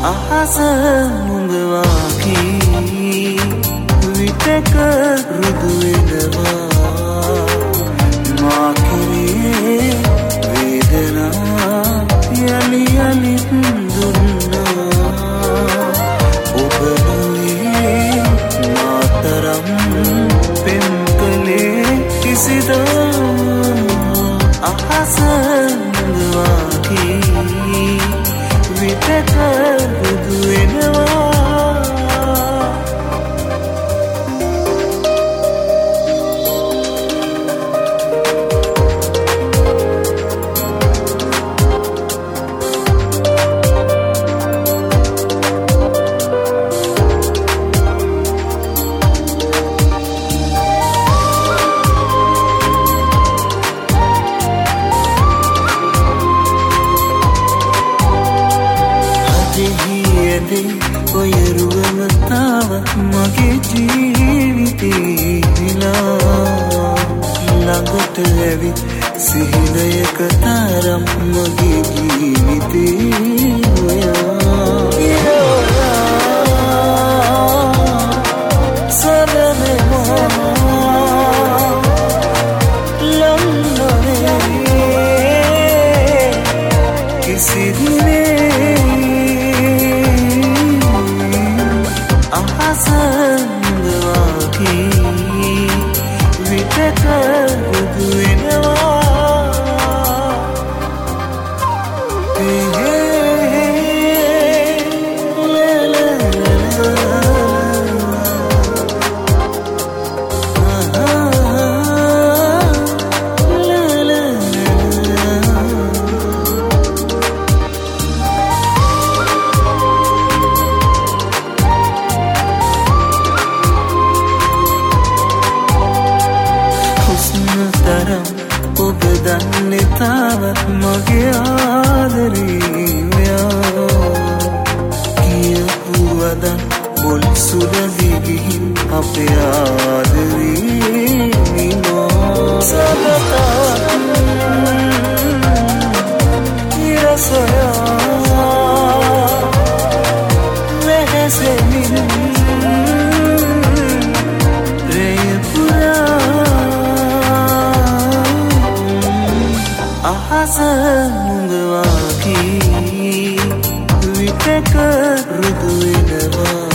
අහස මුඟවාකි විතක රුදු වෙනවා මා කෙරේ වේදනා යලි යලිත් දුන්නා ඔබ නොවේ මාතරම් පෙම් කළේ කිසිදා අහස මුඟවාකි විතක රුදු වෙනවා ඔයරුවම තාව මගේ ජීවිතේ විලා ළඟට ඇවිත් සිහිනයක තරම් මගේ ජීවිතේ ඔයා සරලම ලම්බනේ කිසිදිනේ අහසංගවාකි විතක රුදු වෙනවා ඔබ දන්නේ තාවත් මගේ ආදරේ කියපු වදන් බොල් සුළඟේ ගිහින් අපේ ආදරේ නිමෝ සබතා ඉරසොයා වෙහෙසෙමින් අහස මුඟවාකි විතක රුදු වෙනවා